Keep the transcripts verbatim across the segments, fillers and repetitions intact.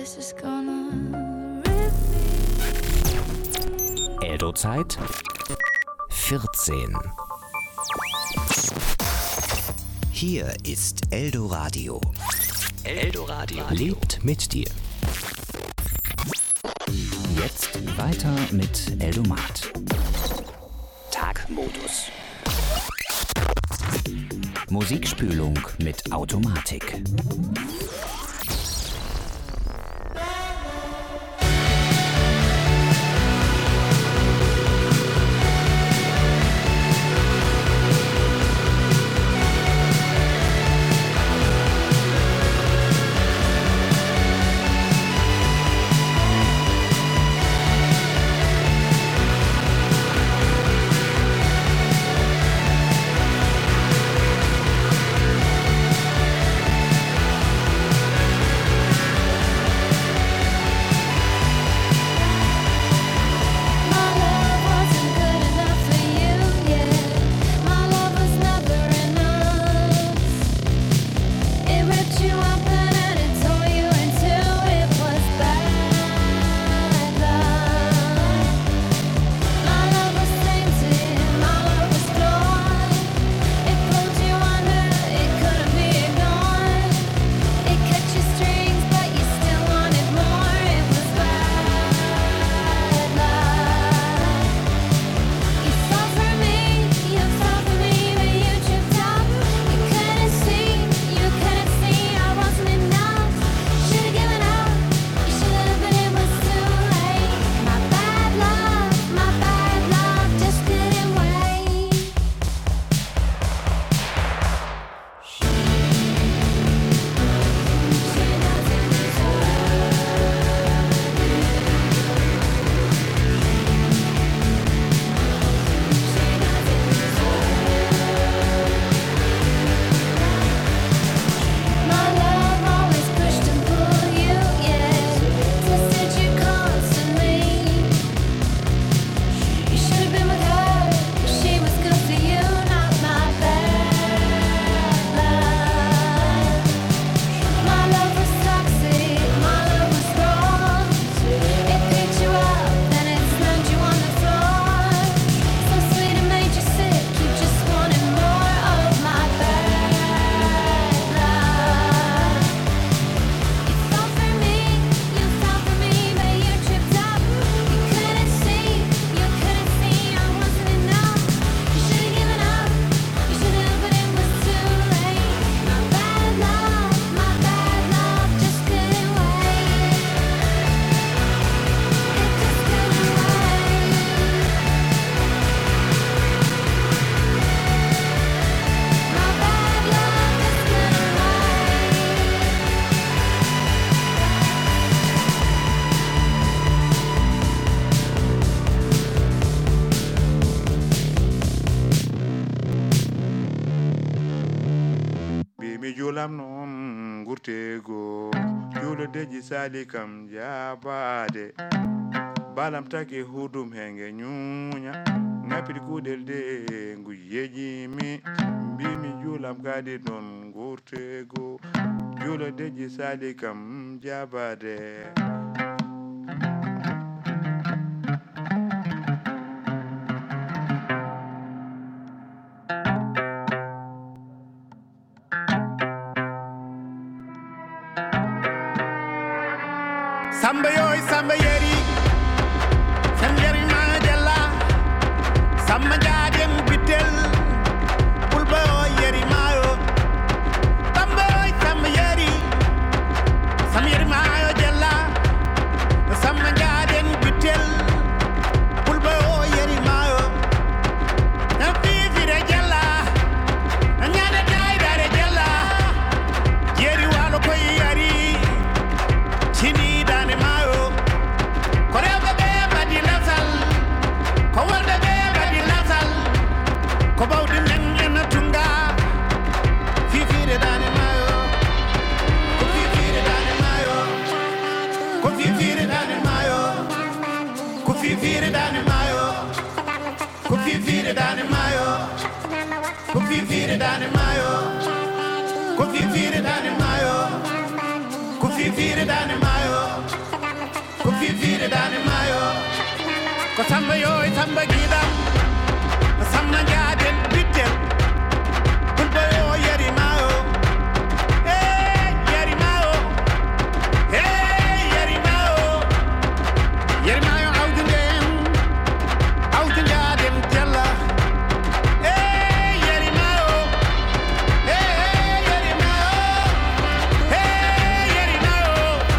this is gonna rip me. Eldo-Zeit vierzehn. Hier ist Eldoradio. Eldoradio lebt mit dir. Jetzt weiter mit Eldomat. Tagmodus. Musikspülung mit Automatik. Sali kam jabade balam take hudum henge nyunya ngapiri kudel de nguyeji mi mbimi julam gadi non gurtego julo deji sali kam jabade Samba yoy samba yeri Samba yeri ma jalla Samba jaden bitel Pulba yoy yeri mayo Samba yoy samba yeri Samba yeri ma yo jalla Samba jaden bitel Pulba yoy yeri mayo Na fifi re jalla Nyade dai dare jalla Yeri walo koy yari Chini Fifire dani mayo, ku fifire dani mayo, ku fifire dani mayo, ku fifire dani mayo, ku fifire dani mayo. ko samba yo e samba gidam samba jaden bitel kulbo yo yeri mayo eh yeri mayo eh yeri mayo yeri mayo awdindem awdindem jalla eh yeri mayo eh yeri mayo eh yeri mayo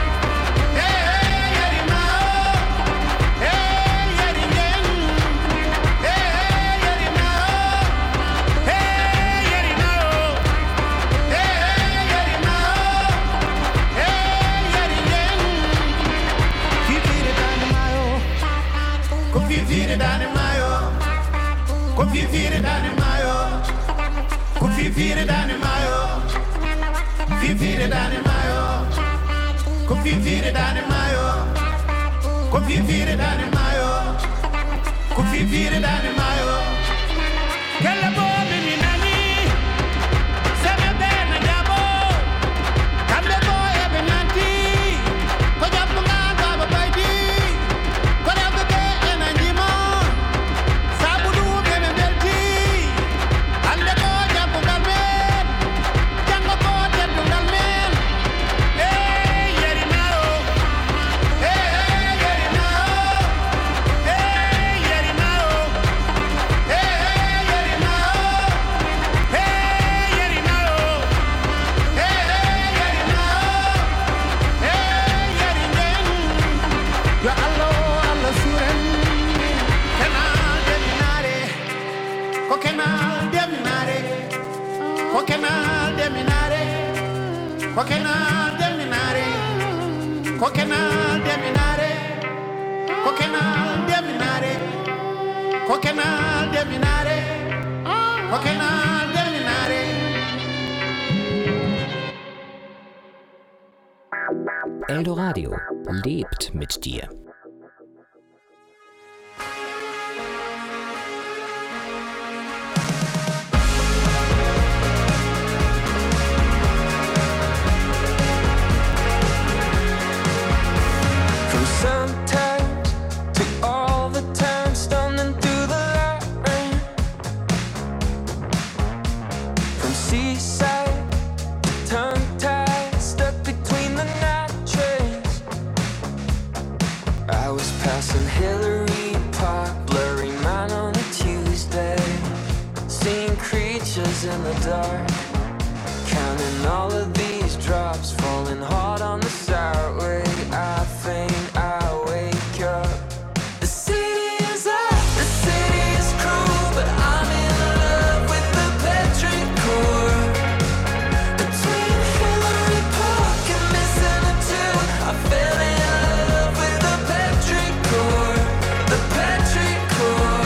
eh yeri mayo eh yeri ngem eh yeri mayo eh yeri mayo eh yeri mayo eh yeri ngem fifire dane mayo ko fifire dane mayo ko fifire dane mayo ko fifire dane mayo fifire dane mayo ko fifire dane mayo ko fifire dane mayo ko fifire dane mayo kala bo mi nani sebe bena jabo kambe bo e benanti ko jabu ngaba ba bayti ko rabe be enanjima sabudu be be belti ande ko jabu galmen jango ko teddu galmen eh yeri mayo eh yeri mayo eh yeri mayo eh yeri mayo eh yeri mayo eh yeri mayo eh yeri ngem yo allo allo suren kenal deminare ko kenal deminare ko kenal deminare ko kenal deminare ko kenal deminare ko kenal deminare ko kenal deminare ko kenal deminare Eldoradio lebt mit dir. From sometimes to all the time, stumbling through the rain. From seaside to tongue-tied, stuck between the night trains. I was passing Hillary Park, blurry mine on a Tuesday, seeing creatures in the dark, counting all of these drops, falling hard on the sideway. I faint, I wake up. The city is up, the city is cruel, but I'm in love with the petrichor. Between Hillary Park and Missing a Two, I fell in love with the petrichor, the petrichor.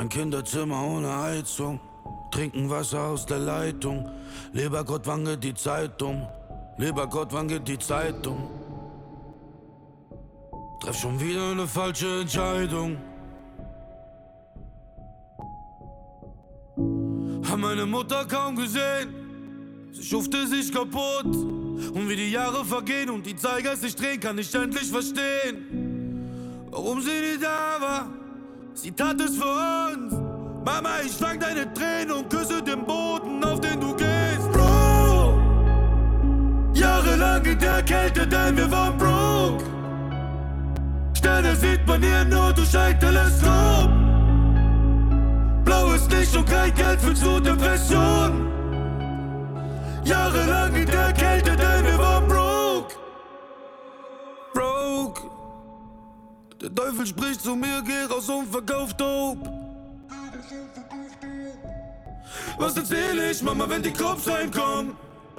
Ein Kinderzimmer ohne Heizung, trinken Wasser aus der Leitung. Lieber Gott, wann geht die Zeitung? Lieber Gott, wann geht die Zeitung? Treff schon wieder eine falsche Entscheidung. Hab meine Mutter kaum gesehen, sie schufte sich kaputt. Und wie die Jahre vergehen und die Zeiger sich drehen, kann ich endlich verstehen, warum sie nicht da war. Sie tat es für uns. Mama, ich fang deine Tränen und küsse den Boden, auf den du gehst. Bro, jahrelang in der Kälte, denn wir waren broke. Sterne sieht man hier nur durch ein Teleskop. Blaues Licht und kein Geld für zur Depression. Jahrelang in der Kälte, denn wir waren broke. Broke. Der Teufel spricht zu mir, geh raus und verkauf Dope. Was erzähl ich, Mama, wenn die Cops reinkommen?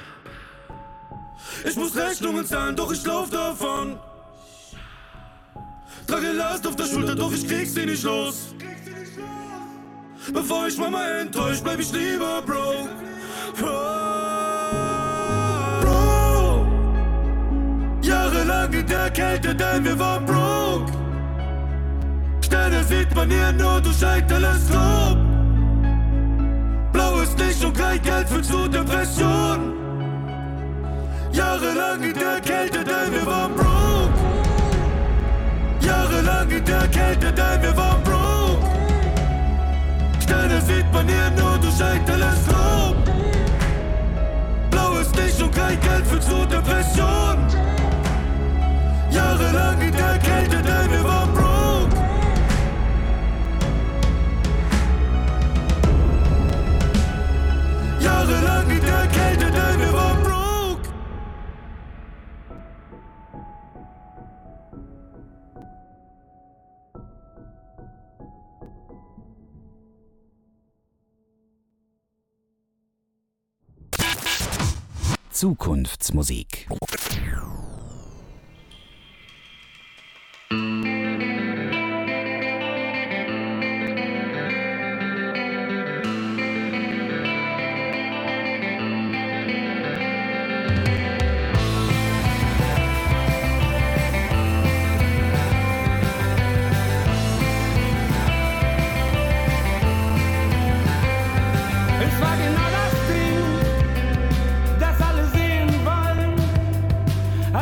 Ich muss Rechnungen zahlen, doch ich lauf davon. Trage Last auf der Schulter, doch ich krieg sie nicht los. Bevor ich Mama enttäuscht, bleib ich lieber broke. Bro, jahrelang in der Kälte, denn wir waren broke. Sterne sieht man hier nur durch ein Teleskop. Blaues Licht und kein Geld für zur Depression. Jahrelang in der Kälte, denn wir waren broke. Jahrelang in der Kälte, denn wir waren broke. Sterne sieht man hier nur durch ein Teleskop. Blaues Licht und kein Geld für zur Depression. Jahrelang in der Kälte, denn wir waren broke. Jahrelang in der Kälte, denn wir waren broke. Zukunftsmusik. Es war genau das Ding, das alle sehen wollen.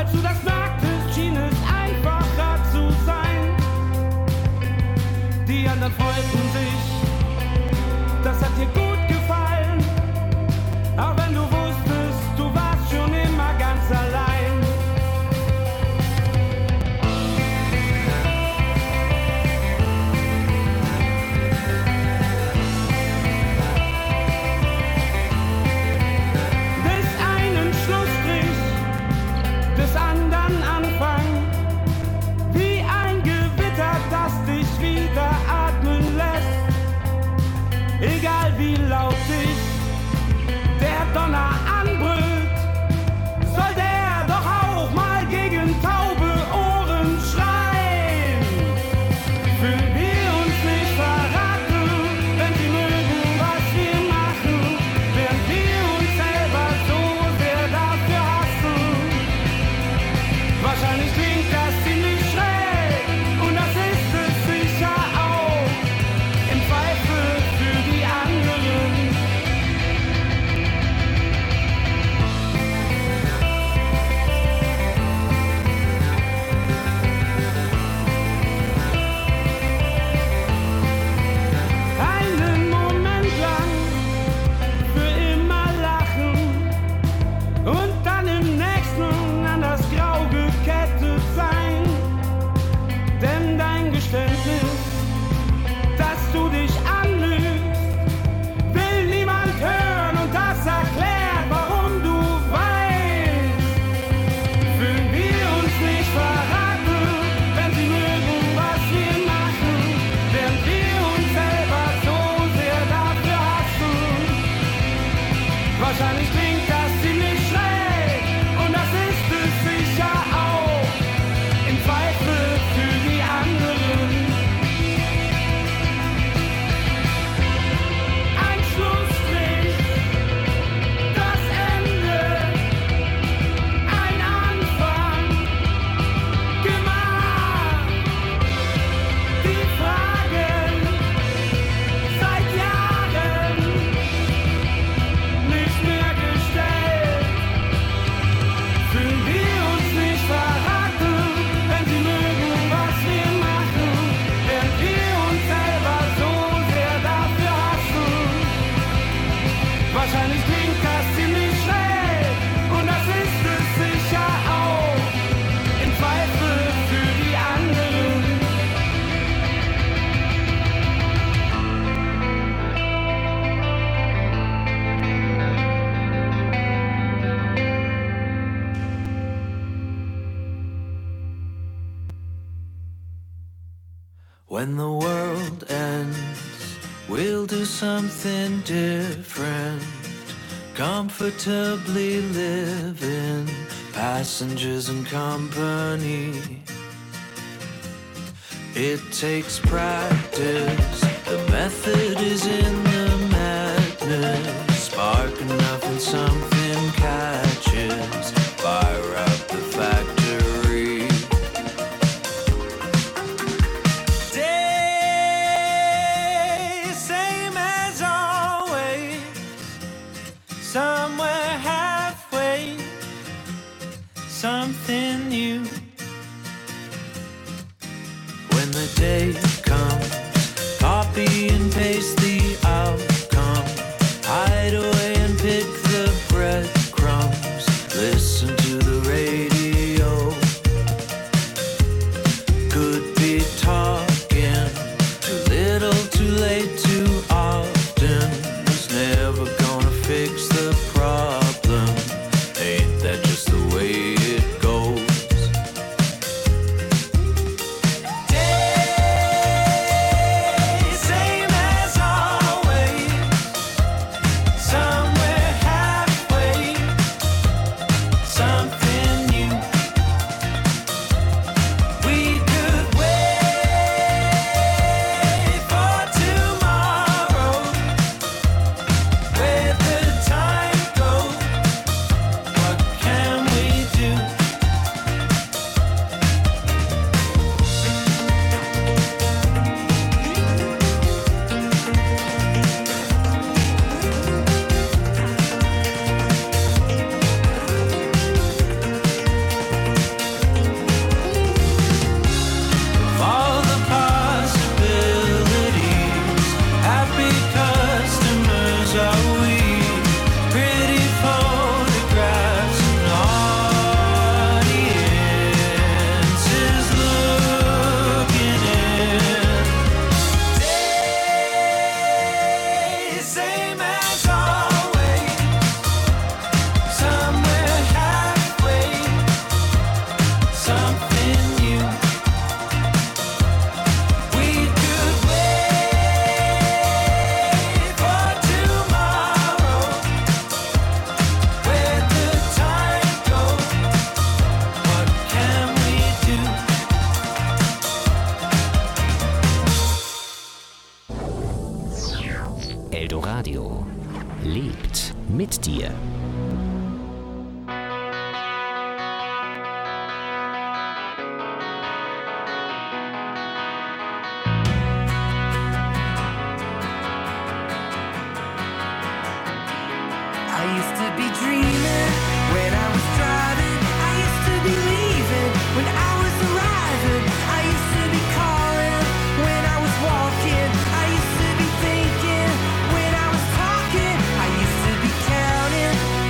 When the world ends, we'll do something different. Comfortably living, passengers and company. It takes practice, the method is in the madness. Spark enough and something catches, fire up the factory. Day, same as always, somewhere halfway, something new. When the day comes, copy and paste the outcome. Hide away and pick the breadcrumbs. Listen to the radio. Could be talking. Too little, too late, too often. Was never gonna fix the problem. Ain't that just the way it goes? Eldoradio lebt mit dir. I used to be dreaming when I was driving. I used to be leaving when I was arriving. I used to be calling when I was walking. I used to be thinking when I was talking. I used to be counting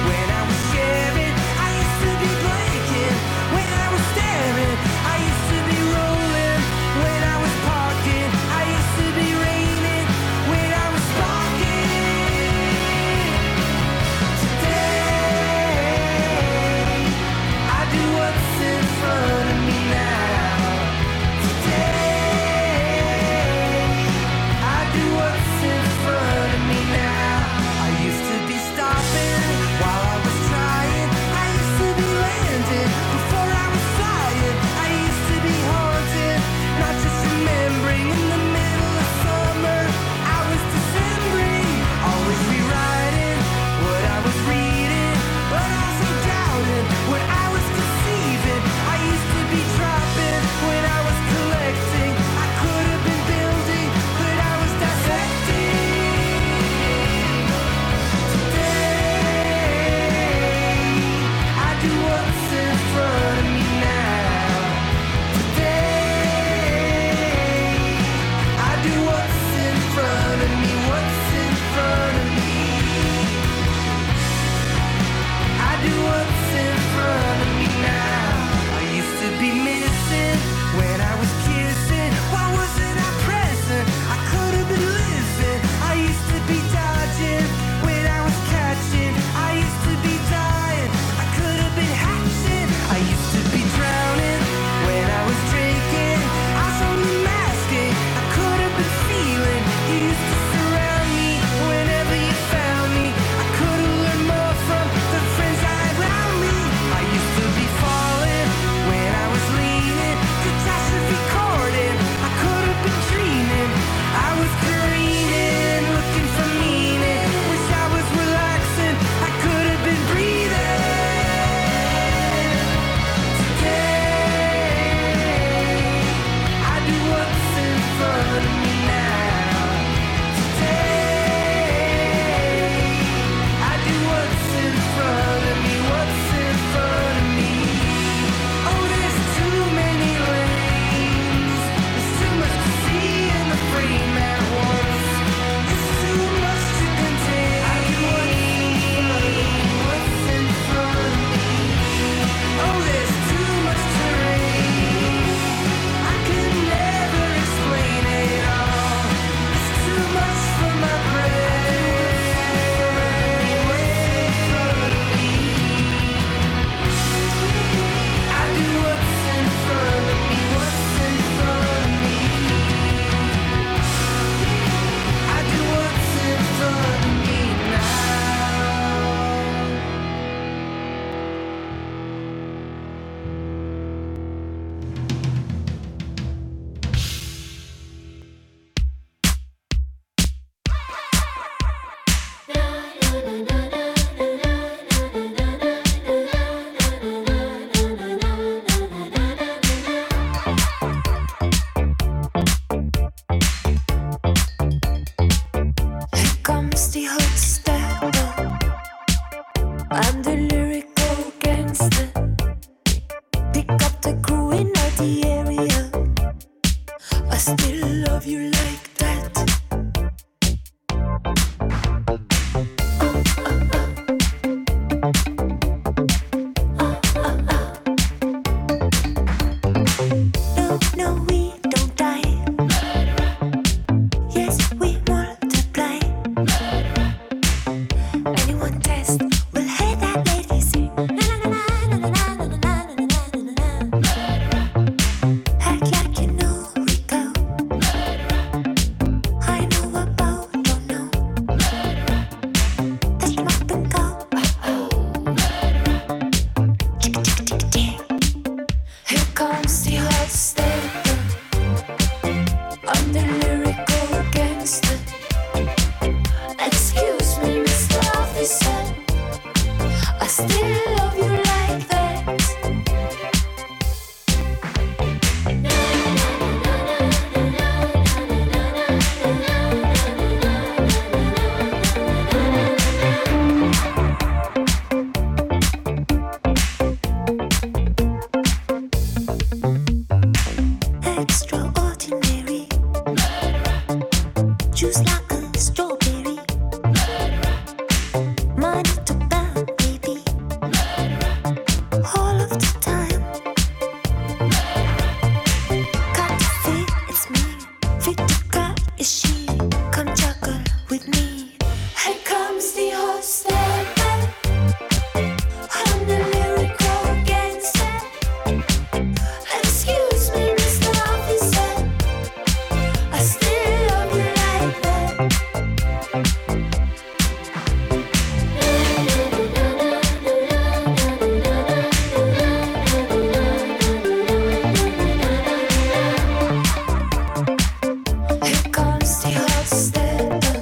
gangster. Pick up the crew in the area. I still love you like that. No, no, we don't die. Yes, we multiply. Anyone test will hear that lady sing. Act like you know Rico. I know about, don't know. Touch 'em up and go. Chicka chicka chicka ching. Here comes the hot stepper. I'm the lyrical gangster. Excuse me, Mister Officer. I still love you like that. Extraordinary. Juice like a strawberry. Money to bound, baby. All of the time. Got to fit, it's me. Fit to cut is she. Come juggle with me. Here comes the hot stepper. I'm the lyrical gangster. Excuse me, Mister Officer. I still love you like that. Here comes the hot stepper.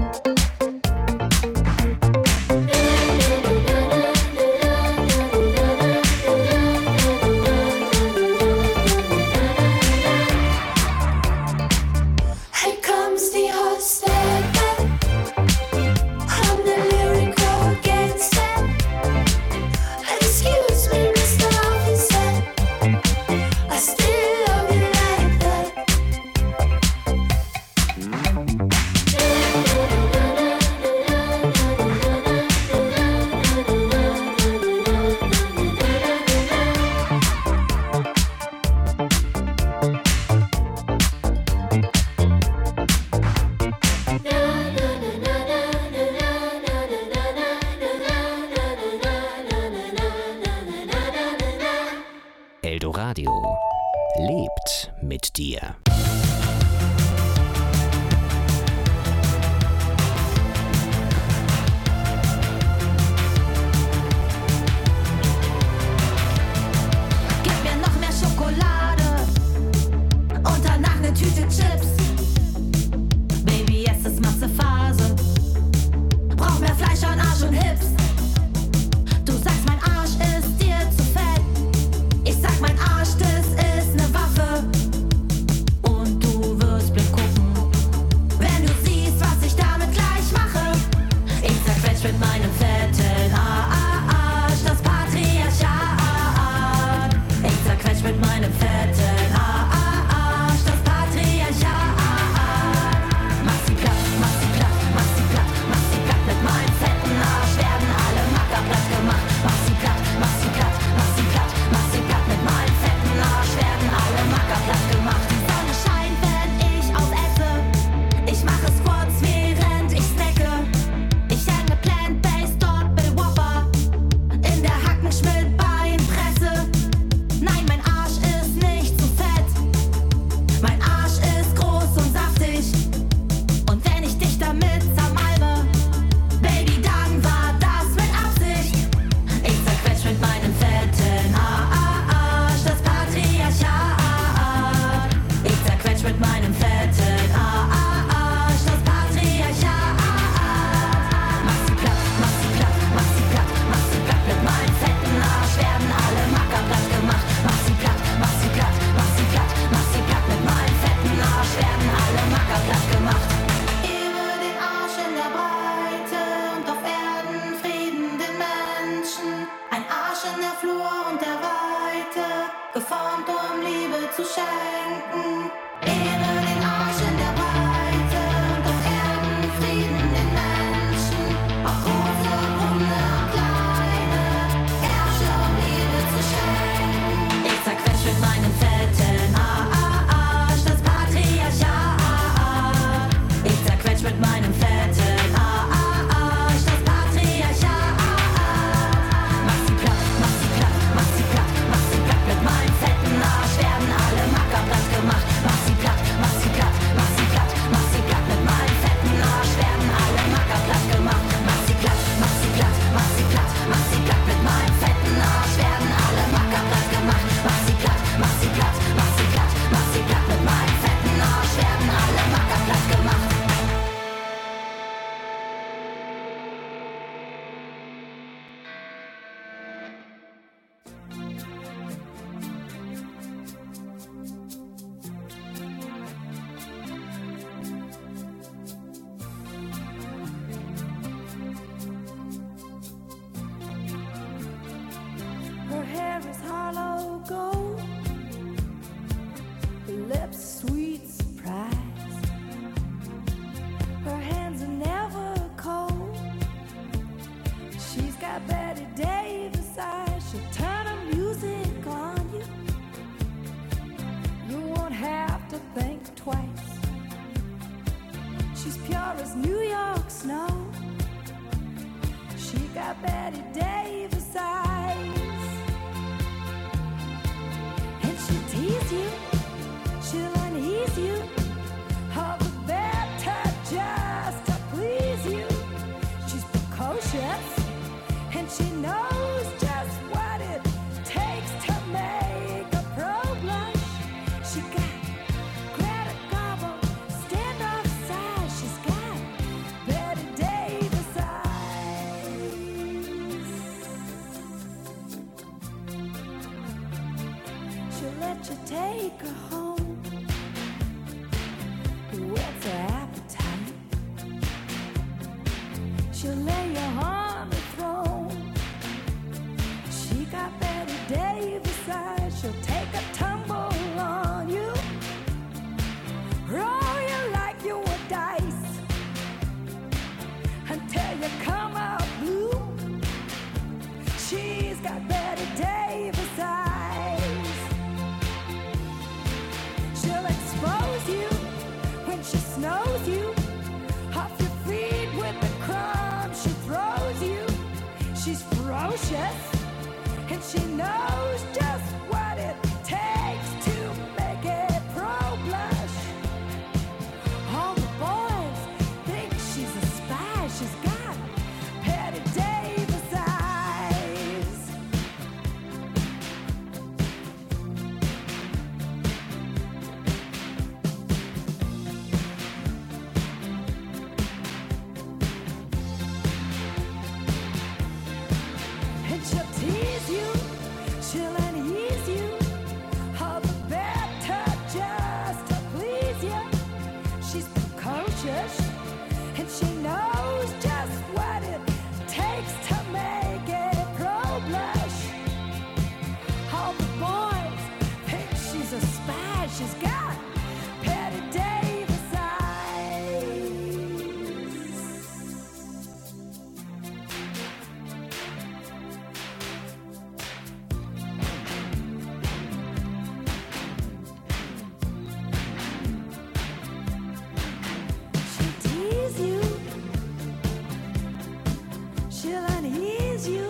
Here comes the hot stepper. I'm the lyrical gangster. Excuse me, Mister Officer. I still love you like that. Eldoradio lebt mit dir. Gib mir noch mehr Schokolade und danach ne Tüte Chips. Baby, es ist Matzephase. Brauch mehr Fleisch an Arsch und Hips. Du sagst, mein Arsch ist dir zu fett. Ich sag, mein Arsch, das ist ne Waffe. Und schenken. Ehre den Arsch in der Breite und auf Erden Frieden den Menschen. Auf große Runde und kleine Ärsche um Liebe zu schenken. Ich zerquetsch mit meinem fetten Arsch das Patriarchat. Ich zerquetsch mit meinem fetten Arsch das Patriarchat. Mach sie platt, mach sie platt, mach sie platt, mach sie platt mit meinem fetten Arsch. Werden alle Macker platt gemacht. Mach sie platt, mach sie platt, mach sie platt, mach sie platt mit meinem fetten Arsch. Werden alle Macker platt gemacht. Mach sie platt, mach sie platt, mach sie platt, mach sie platt mit meinem fetten Arsch. Werden alle Macker platt gemacht. Mach sie platt, mach sie platt, mach sie platt, mach sie platt mit meinem fetten Arsch. Werden alle Macker platt gemacht. Her hair is hollow gold, her lips sweet surprise. Her hands are never cold. She's got Betty Davis eyes. She'll turn her music on you. You won't have to think twice. She's pure as New York snow. She got Betty Davis eyes. And she'll tease you, she'll unease you, all the better just to please you. She's precocious, and she knows just what it takes to make a pro blush. She got Greta Garbo, standoff size. She's got Betty Davis eyes. She'll let you take her home. What's her appetite? She'll lay you on the throne. She got Betty Davis eyes. She'll take a tumble on you, roll you like you were dice until you come out blue. She's got Betty Davis eyes. She'll expose you when she snows you off your feet with the crumbs she throws you. She's ferocious, and she knows just what it takes to make a pro blush. All the boys think she's a spy. She's got Betty Davis eyes. And she'll tease you, she'll unease you, all the better just to please you. She's precocious, and she knows just what it takes to make a pro blush. All the boys think she's a spy. She's got Betty Davis eyes. She'll tease you, she'll unease you,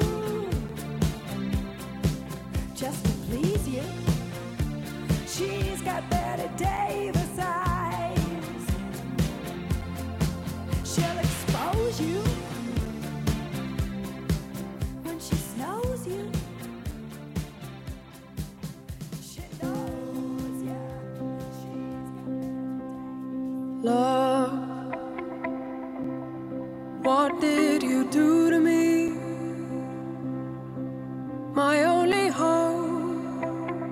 just to please you. She's got Betty Davis eyes. She'll expose you when she snows you. She knows, yeah. She's got Love, what did you do to me? My only hope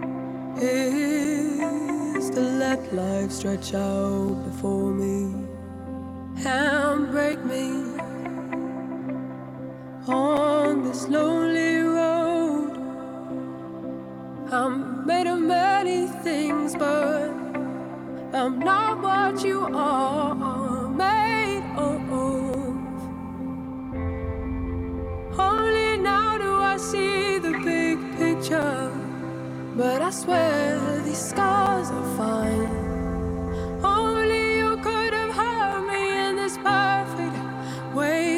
is to let life stretch out before me and break me on this lonely road. I'm made of many things things, but I'm not what you are made of. Only now do I see the big picture, but I swear these scars are fine. Only you could have hurt me in this perfect way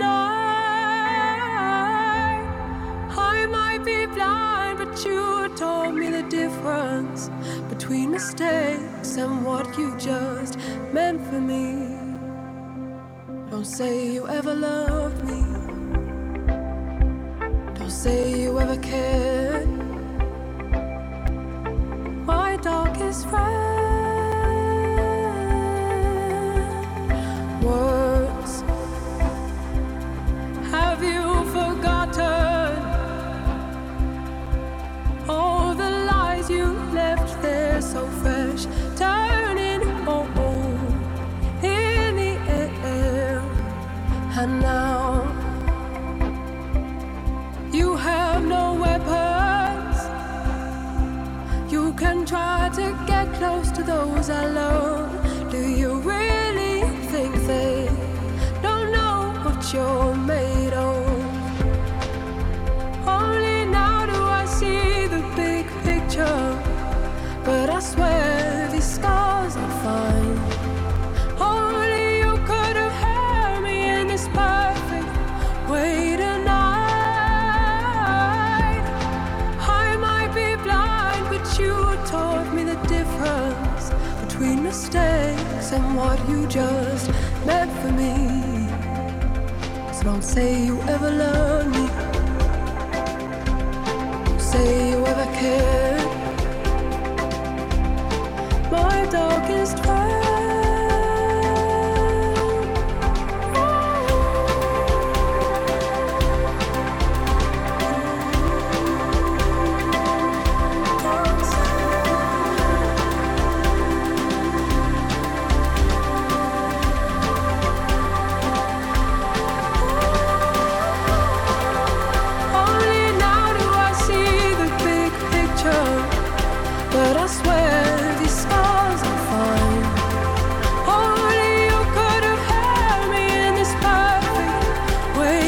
tonight. I might be blind, but you taught me the difference between mistakes and what you just meant for me. Don't say you ever loved me. Don't say you ever cared. My darkest friend. Words. Have you forgotten all the lies you left there so fresh, turning oh, oh, in the air? And now you have no weapons. You can try to get close to those I love. Do you really think they don't know what you're made of? Only now do I see the big picture, but I swear these scars are fine. Only you could have held me in this perfect way tonight. I might be blind, but you taught me the difference between mistakes and what you just meant for me. So don't say you ever loved me. Don't say you ever cared. My darkest friend. But I swear these scars are fine. Only you could have held me in this perfect way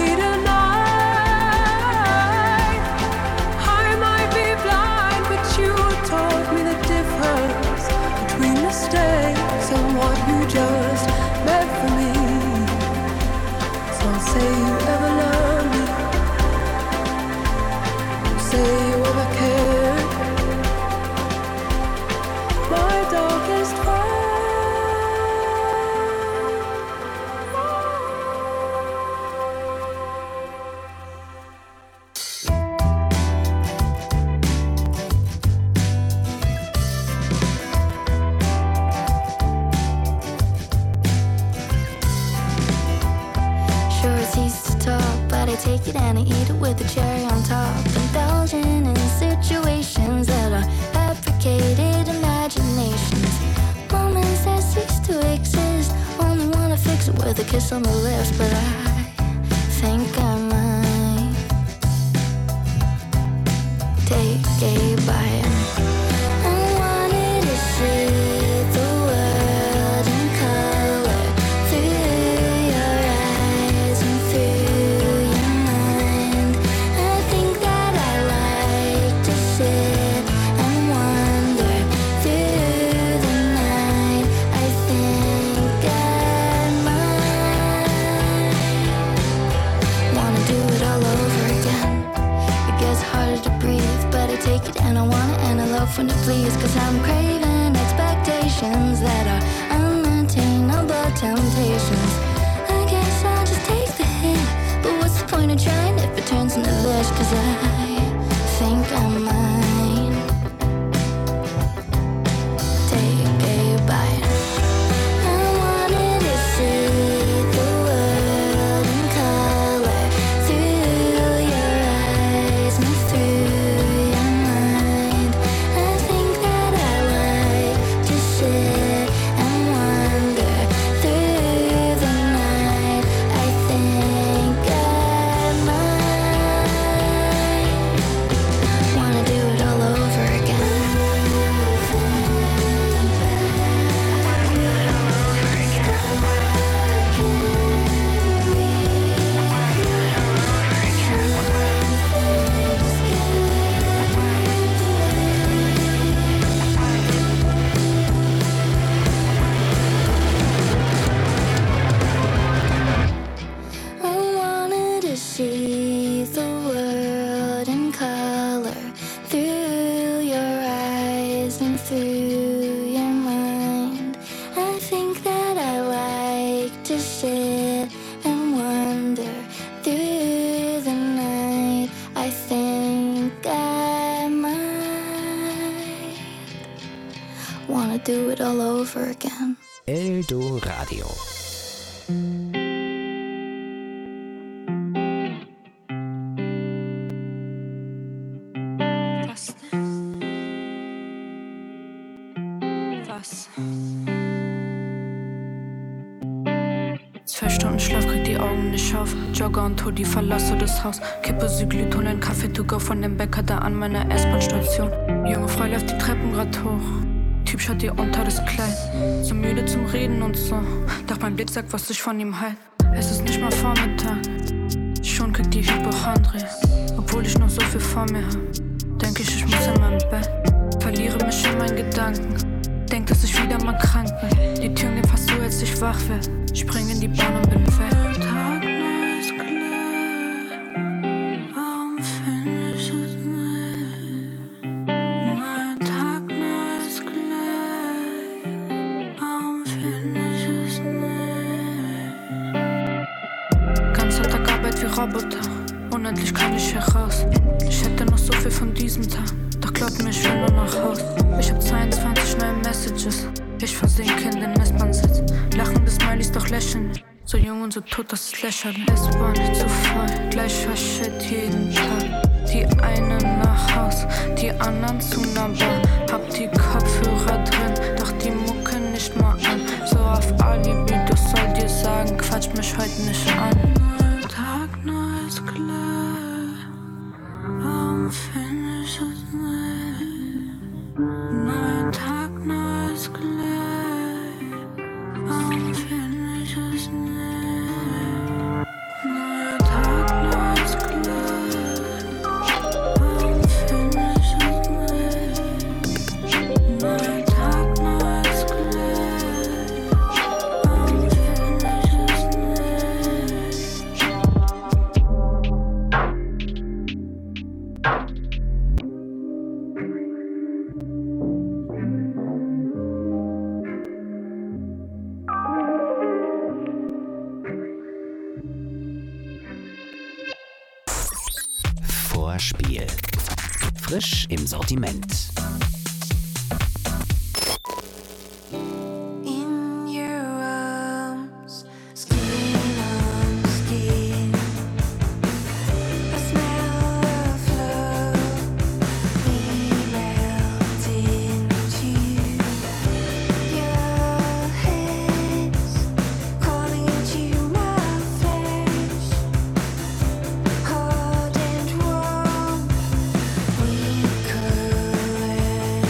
tonight. I might be blind, but you taught me the difference between mistakes and what you just meant for me. So don't say you ever loved me. Don't say you ever cared. My darkest friend. Sure, it's easy to talk, but I take it and I eat it with a cherry on top. Indulging in situations that are fabricated imaginations. Moments that cease to exist. Only wanna fix it with a kiss on the lips, but I think I might take a bite. I wanted to see the world in color through your eyes and through your mind. I think that I like to sit and wonder through the night. I think I might wanna do it all over again. It gets harder to breathe, but I take it and I want it and I love when it please. Cause I'm craving expectations that are unattainable temptations. I guess I'll just take the hint, but what's the point of trying if it turns into this? Cause I think I might take a bite. I wanted to see the world in color through your eyes and through your mind. I think that I like to sit and wonder through the night. I think I might through your mind. I think that I like to sit and wonder through the night. I think I might wanna do it all over again. Eldo Radio. Was? Was? Zwei Stunden Schlaf, krieg die Augen nicht auf. Jogger und Todi, verlasse das Haus. Kippe Süglüt, hol ein Kaffee to go von dem Bäcker da an meiner S-Bahn-Station. Junge Frau läuft die Treppen grad hoch. Typ schaut ihr unter das Kleid. So müde zum Reden und so. Doch mein Blick sagt, was ich von ihm halt. Es ist nicht mal Vormittag. Schon krieg die Hypochondrie. Obwohl ich noch so viel vor mir hab. Denk ich, ich muss in meinem Bett. Verliere mich in meinen Gedanken. Denk, dass ich wieder mal krank bin. Die Türen gehen fast so, als ich wach werd. Spring in die Bahn und bin weg. Tag, neues Glück. Warum finde ich es nicht? Neuer Tag, neues Glück. Warum finde ich es nicht? Ganzer Tag Arbeit wie Roboter. Unendlich kann ich heraus. Ich hätte noch so viel von diesem Tag. Doch glaub mir, ich will nur nach Haus. Ich hab zweiundzwanzig neue Messages. Ich versinke in den S-Bahn-Sitz. Lachende Smileys, doch lächeln. So jung und so tot, das ist lächerlich. S-Bahn zu voll, gleicher Shit jeden Tag. Die einen nach Haus, die anderen zu nah Bar. Hab die Kopfhörer drin, doch die Mucke nicht mal an. So auf Alibi, du soll dir sagen, quatsch mich heute nicht an. Neuer Tag, neues Glück. Warum finde ich es nicht? Neuer Tag, neues Glück. Warum finde ich es nicht? Neuer Tag, neues Glück. Warum finde ich es nicht? Neuer Tag, neues Glück. Warum finde ich es nicht? Vorspiel. Frisch im Sortiment. In your arms, skin on skin. I smell of love. We melt into your hands, calling into my flesh. Hot and warm, we caress.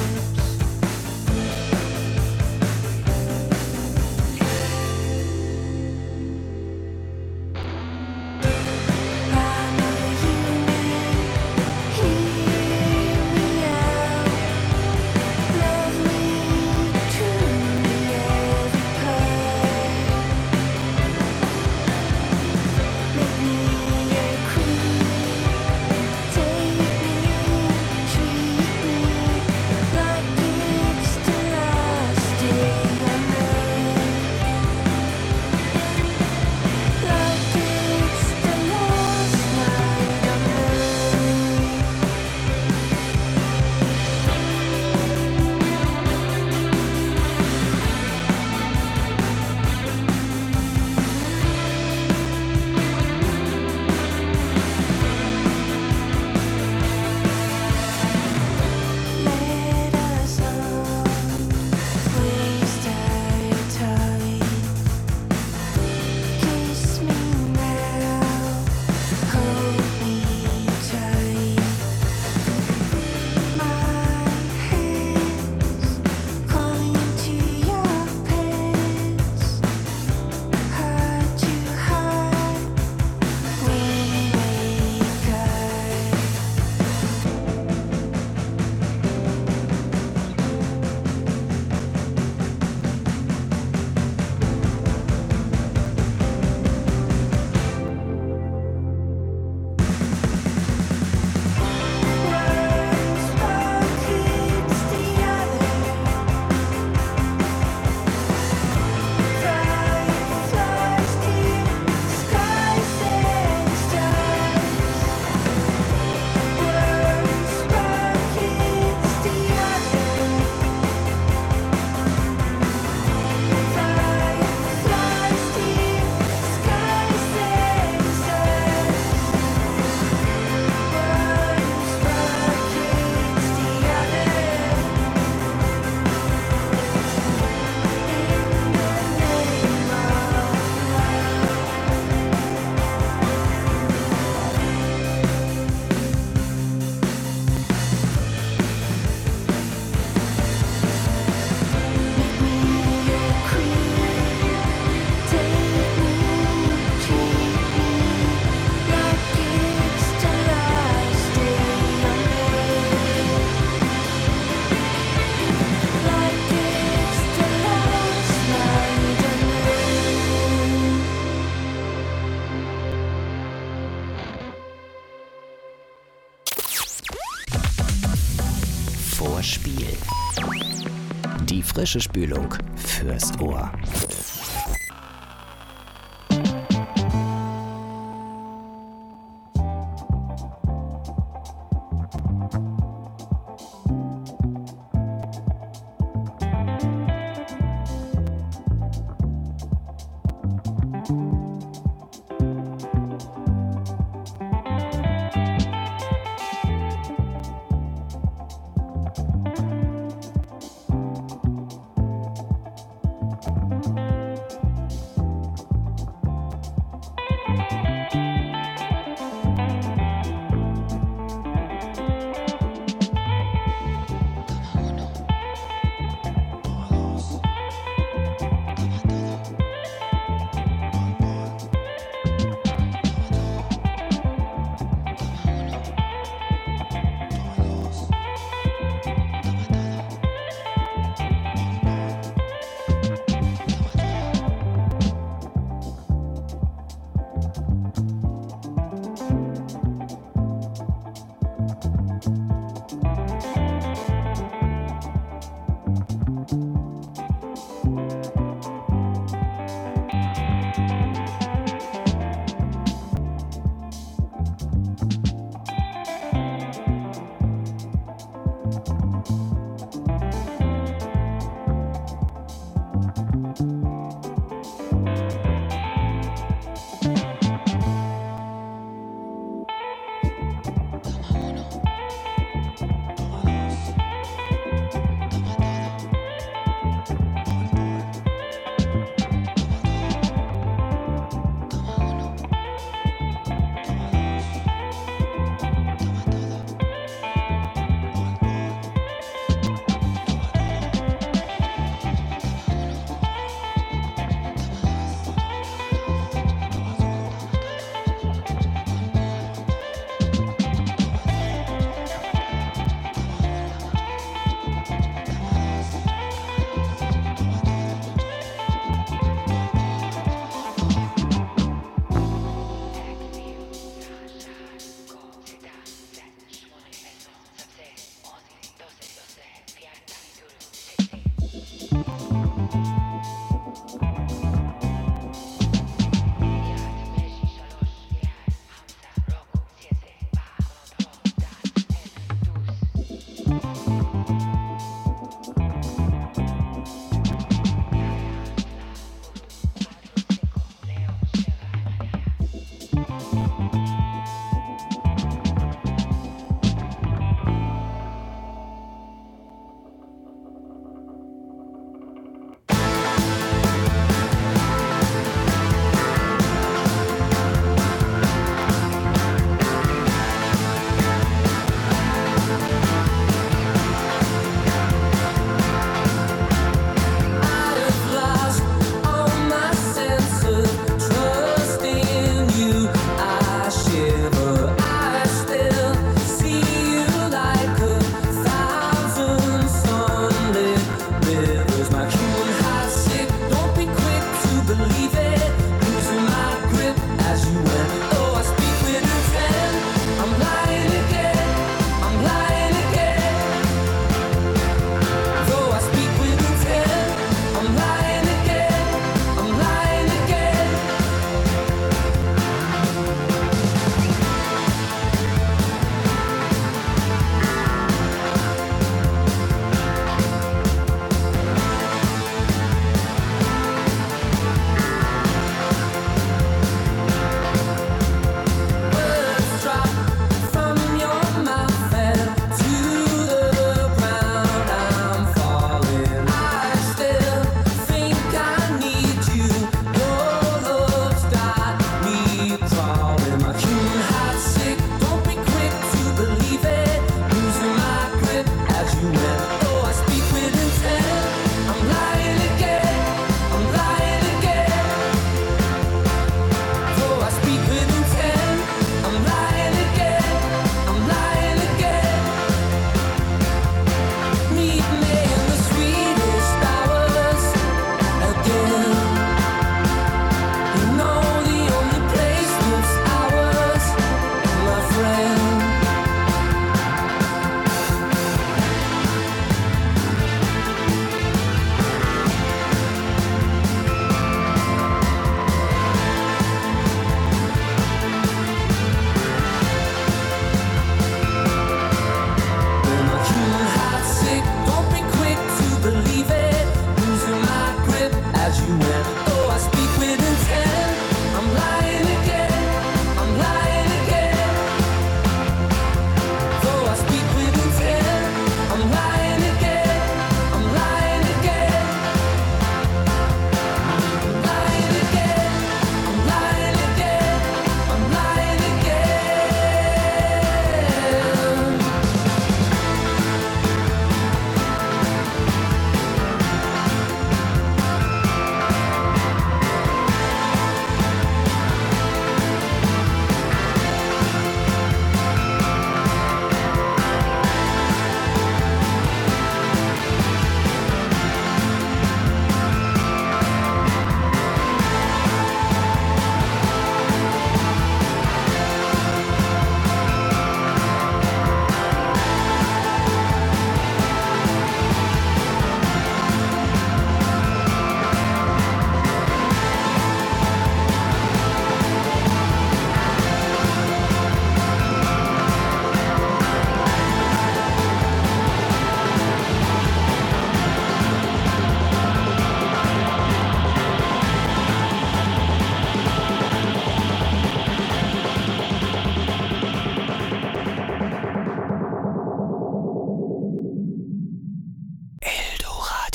Hörspiel. Die frische Spülung fürs Ohr.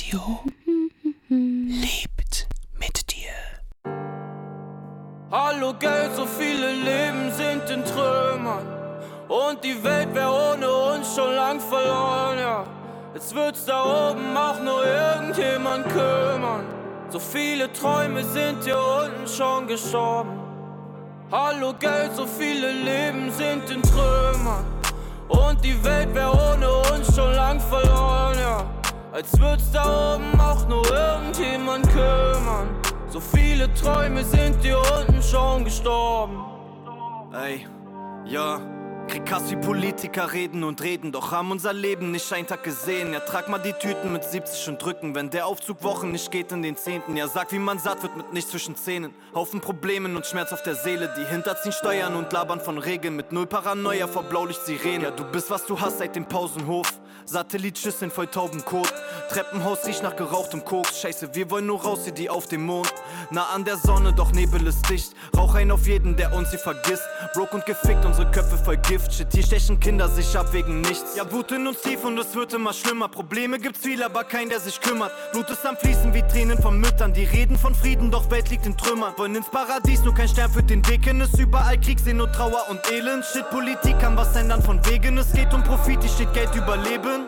Radio lebt mit dir. Hallo Geld, so viele Leben sind in Trümmern. Und die Welt wäre ohne uns schon lang verloren, ja. Jetzt wird's da oben auch nur irgendjemand kümmern. So viele Träume sind hier unten schon gestorben. Hallo Geld, so viele Leben sind in Trümmern. Und die Welt wäre ohne uns schon lang verloren, ja. Als würd's da oben auch nur irgendjemand kümmern. So viele Träume sind hier unten schon gestorben. Ey, ja, krieg Hass wie Politiker reden und reden, doch haben unser Leben nicht einen Tag gesehen. Ja, trag mal die Tüten mit siebzig und drücken, wenn der Aufzug Wochen nicht geht in den Zehnten. Ja, sag, wie man satt wird mit nichts zwischen Zähnen. Haufen Problemen und Schmerz auf der Seele, die hinterziehen, steuern und labern von Regeln. Mit null Paranoia vor Blaulicht-Sirenen. Ja, du bist, was du hast seit dem Pausenhof. Satellitschüsseln voll Taubenkot. Treppenhaus riecht nach gerauchtem Koks. Scheiße, wir wollen nur raus, wie auf dem Mond. Nah an der Sonne, doch Nebel ist dicht. Rauch ein auf jeden, der uns hier vergisst. Broke und gefickt, unsere Köpfe voll Gift. Shit, hier stechen Kinder sich ab wegen nichts. Ja, Wut in uns tief und es wird immer schlimmer. Probleme gibt's viel, aber kein, der sich kümmert. Blut ist am Fließen wie Tränen von Müttern. Die reden von Frieden, doch Welt liegt in Trümmern. Wollen ins Paradies, nur kein Stern für den Weg hin. Ist überall Krieg, sehen nur Trauer und Elend. Shit, Politik kann was ändern von Wegen. Es geht um Profit, hier steht Geld über Leben.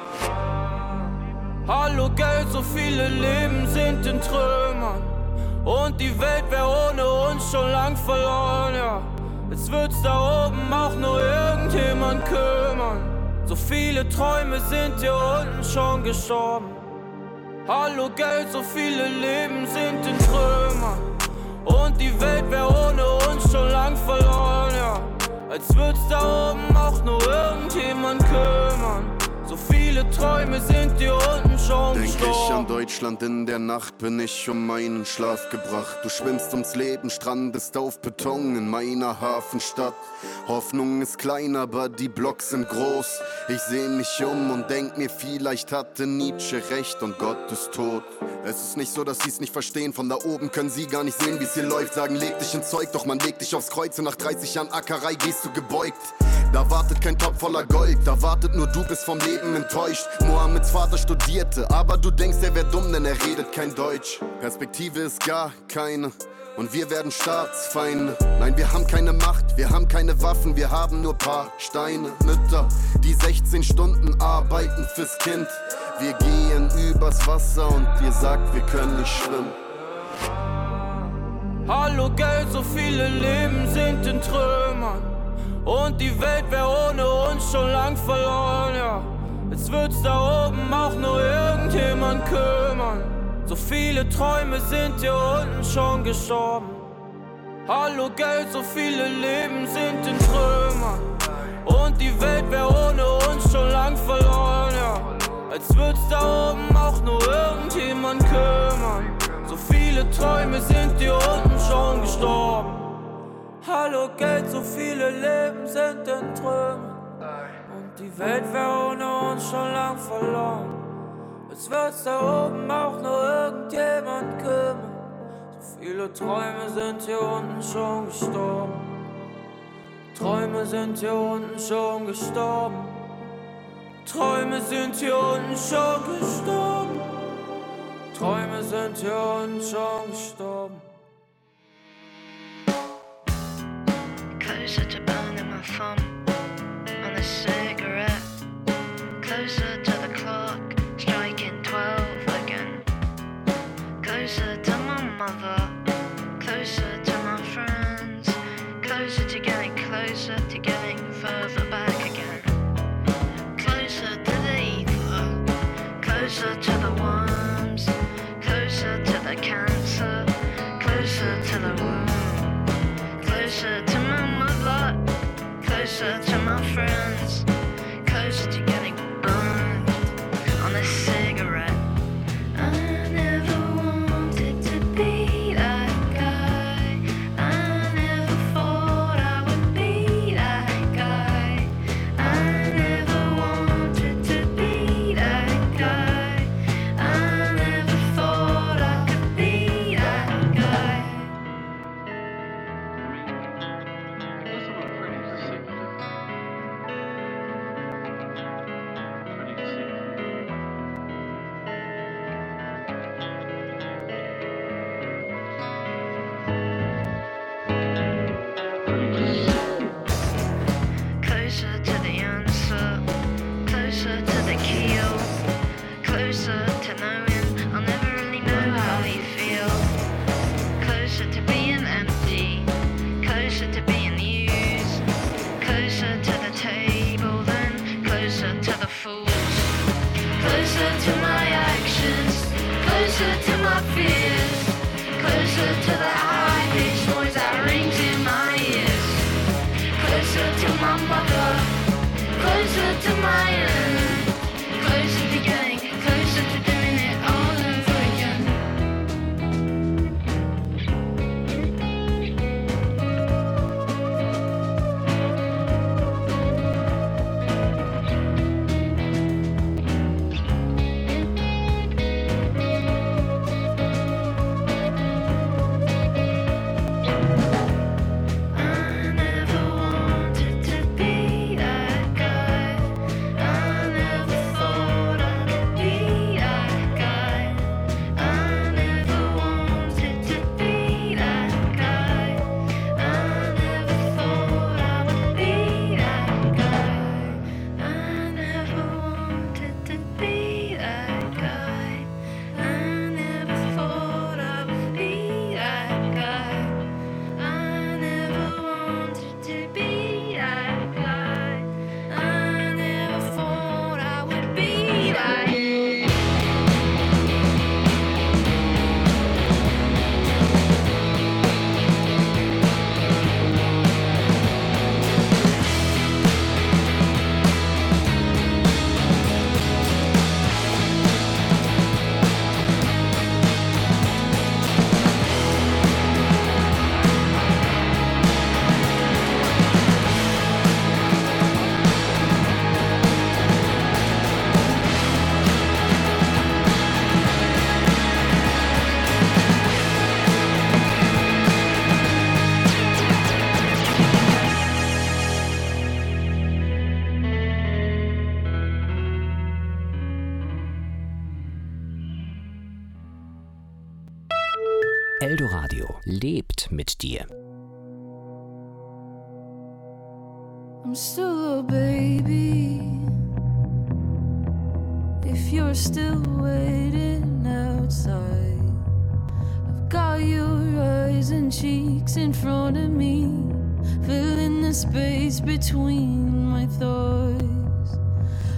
Hallo Geld, so viele Leben sind in Trümmern. Und die Welt wäre ohne uns schon lang verloren, ja. Jetzt wird's da oben auch nur irgendjemand kümmern. So viele Träume sind hier unten schon gestorben. Hallo Geld, so viele Leben sind in Trümmern. Und die Welt wäre ohne uns schon lang verloren, ja. Als wird's da oben auch nur irgendjemand kümmern. So viele Träume sind hier unten schon Denk gestorben. ich an Deutschland, in der Nacht bin ich um meinen Schlaf gebracht. Du schwimmst ums Leben, strandest auf Beton in meiner Hafenstadt. Hoffnung ist klein, aber die Blocks sind groß. Ich seh mich um und denk mir, vielleicht hatte Nietzsche recht und Gott ist tot. Es ist nicht so, dass sie's nicht verstehen. Von da oben können sie gar nicht sehen, wie's hier läuft. Sagen, leg dich ins Zeug, doch man legt dich aufs Kreuz. Und nach dreißig Jahren Ackerei gehst du gebeugt. Da wartet kein Topf voller Gold, da wartet nur du, bist vom Leben enttäuscht. Mohammeds Vater studierte, aber du denkst, er wär dumm, denn er redet kein Deutsch. Perspektive ist gar keine und wir werden Staatsfeinde. Nein, wir haben keine Macht, wir haben keine Waffen, wir haben nur paar Steine. Mütter, die sechzehn Stunden arbeiten fürs Kind. Wir gehen übers Wasser und ihr sagt, wir können nicht schwimmen. Hallo Geld, so viele Leben sind in Trümmern. Und die Welt wäre ohne uns schon lang verloren, ja. Jetzt wird's da oben auch nur irgendjemand kümmern. So viele Träume sind hier unten schon gestorben. Hallo Geld, so viele Leben sind in Trümmern. Und die Welt wäre ohne uns schon lang verloren, ja. Als wird's da oben auch nur irgendjemand kümmern. So viele Träume sind hier unten schon gestorben. Hallo Geld, so viele Leben sind in Trümmern. Und die Welt wäre ohne uns schon lang verloren. Jetzt wird's da oben auch nur irgendjemand kümmern. So viele Träume sind hier unten schon gestorben. Träume sind hier unten schon gestorben. Träume sind hier unten schon gestorben. Träume sind hier unten schon gestorben. Closer to burning my thumb on a cigarette. Closer to the clock, striking twelve again. Closer to my mother, closer to my friends. Closer to getting closer to getting further back again. Closer to the ether, closer to the worms. Closer to the cancer, closer to the womb. Closer to my mother, closer to my friends, closer to getting burned on a cigarette. I never wanted to be that guy. I never thought I would be that guy. I never wanted to be that guy. I never thought I could be that guy. closer to the fools, closer to my actions, closer to my fears, closer to the high-pitched noise that rings in my ears, closer to my mother, closer to my end, closer to getting, closer to doing it all over again. Eldoradio lebt mit dir. I'm still a baby. If you're still waiting outside, I've got your eyes and cheeks in front of me, filling the space between my thighs.